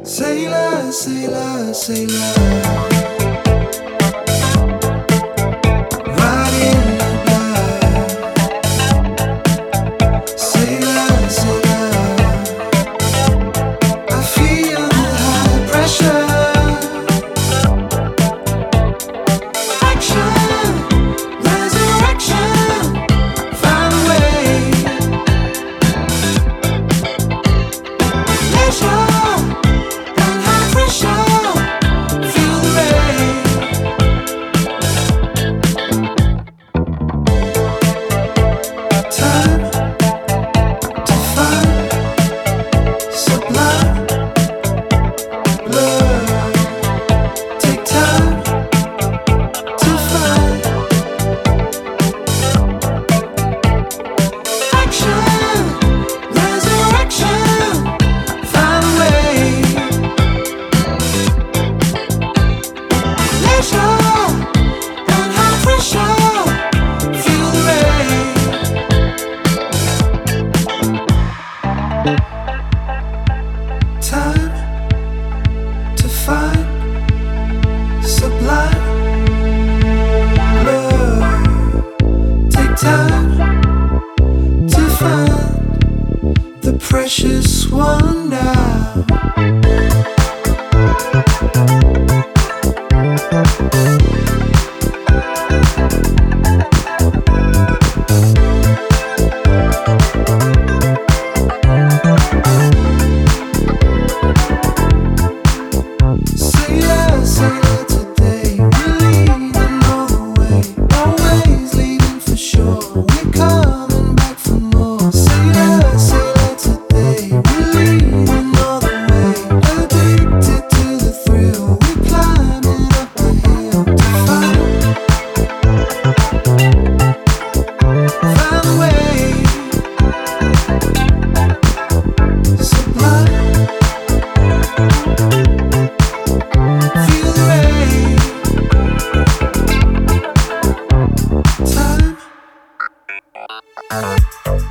Sailor, sailor, sailor, right in the blood. Sailor, sailor, I feel the high pressure. Action, resurrection, find a way. Leisure. Precious one now. Sailor, sailor today, we're leading all the way, always leading for shore. We're coming back for more. Sailor, sailor today, we're leading all the way, addicted to the thrill. We're climbing up the hill to find a way. Sublime. Feel the rain. Time.